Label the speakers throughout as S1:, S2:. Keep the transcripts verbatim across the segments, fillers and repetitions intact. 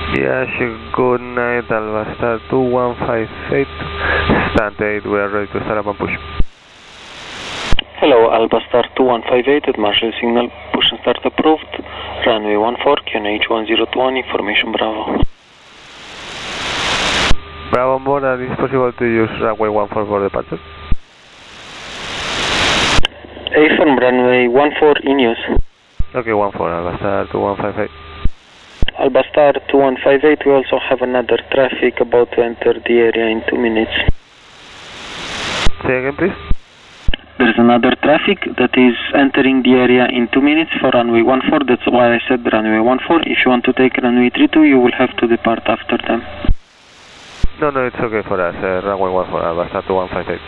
S1: Yes, good night, Alvastar two one five eight, stand eight, we are ready to start up and push.
S2: Hello, Albastar two one five eight at Marshall Signal, push and start approved, runway one four, Q N H one zero two one, information Bravo.
S1: Bravo on board, and it's possible to use runway one four for departure?
S2: Affirm, runway one four in use.
S1: Okay, one four, Alvastar two one five eight.
S2: Albastar two one five eight, we also have another traffic about to enter the area in two minutes.
S1: Say again, please?
S2: There's another traffic that is entering the area in two minutes for runway one four, that's why I said runway one four. If you want to take runway three two, you will have to depart after them.
S1: No, no, it's okay for us, uh, runway one four, Alvastar two one five eight.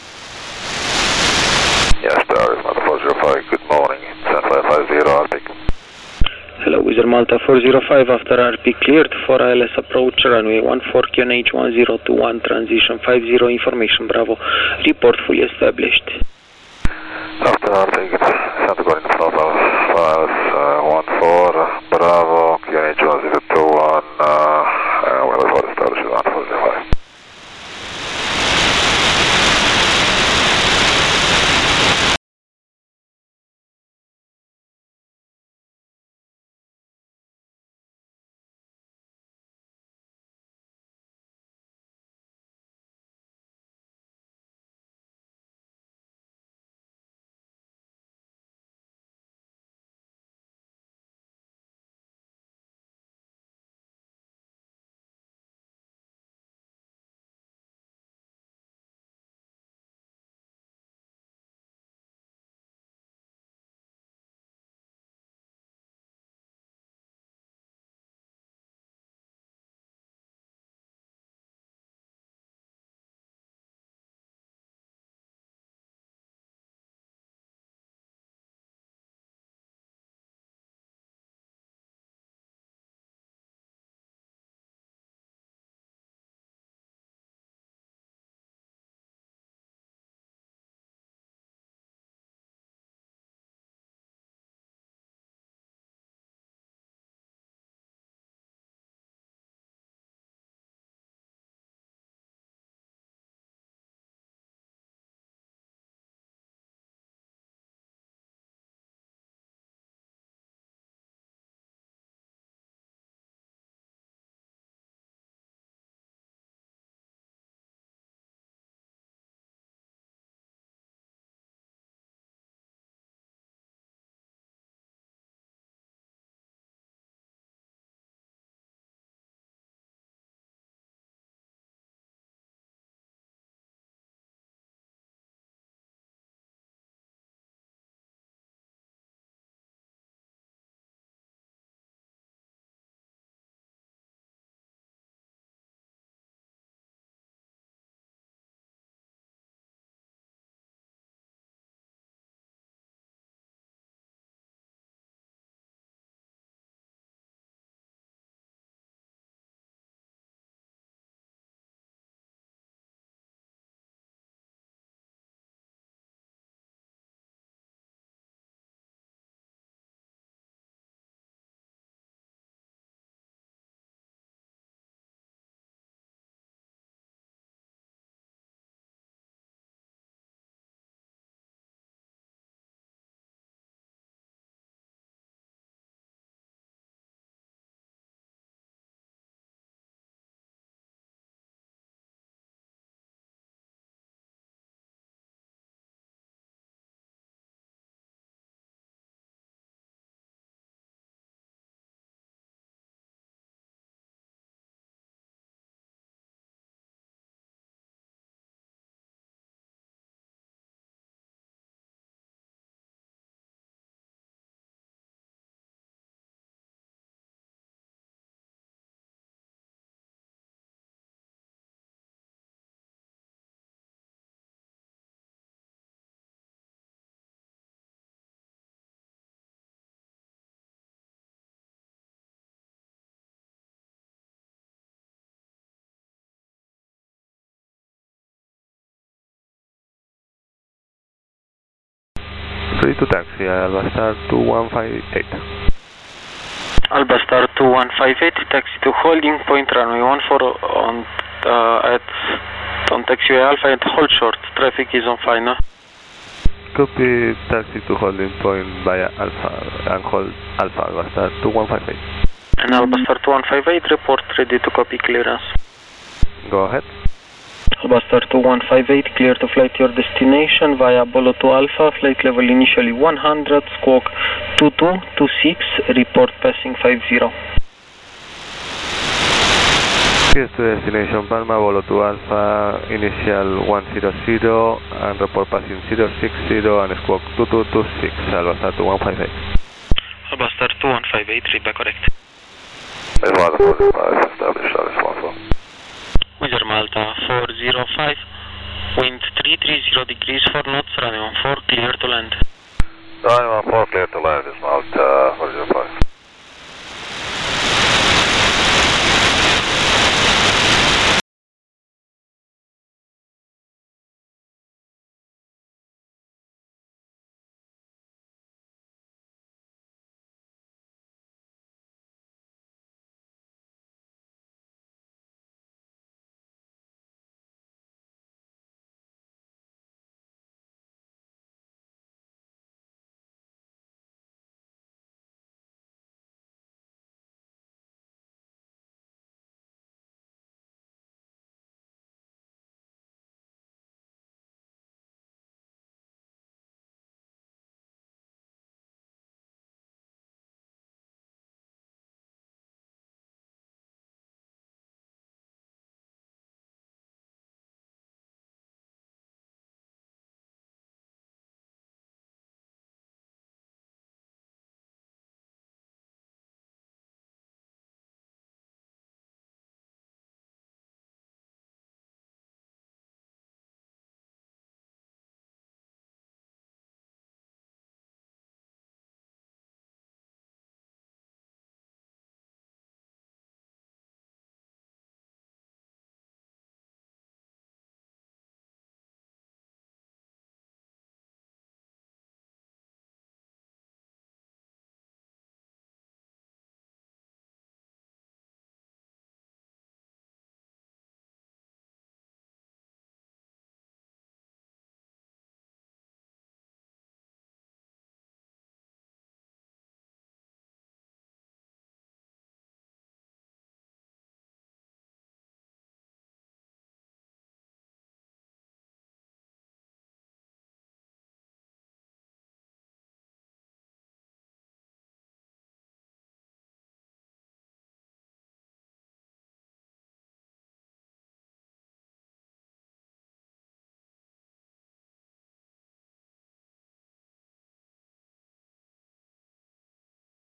S3: Yes, there is Malta four zero five, good morning, seven five five zero, R P.
S2: Hello, Wizard Malta four zero five, after R P cleared for I L S approach, runway one four, Q N H one zero two one, transition five zero, information Bravo, report fully established.
S3: After R P, Santa going in front of files, uh, one four, Bravo, Q N H one zero two one, uh, uh, well, before the start, one four zero five.
S1: Ready to taxi, Alvastar two one five eight.
S2: Alba Star two one five eight, taxi to holding point runway one four on uh, at on taxiway Alpha and hold short. Traffic is on fine.
S1: Copy, taxi to holding point via Alpha and hold Alpha Alba Star two one five eight.
S2: And Alba Star two one five eight, report ready to copy clearance.
S1: Go ahead.
S2: Alba Star two one five eight, clear to flight your destination via Apollo two Alpha, flight level initially one hundred, squawk two two two six, report passing five zero.
S1: Clear to destination Palma, Apollo two Alpha, initial one zero zero, and report passing zero six zero and squawk two two two six, Alba Star two one five eight.
S2: Alba Star two one five eight, read back correct.
S3: Malta four zero five, established status one four.
S2: Wizard Malta four zero five, wind three three zero degrees, four knots, runway one four, clear to land.
S3: Runway one four, clear to land, is Malta four zero five.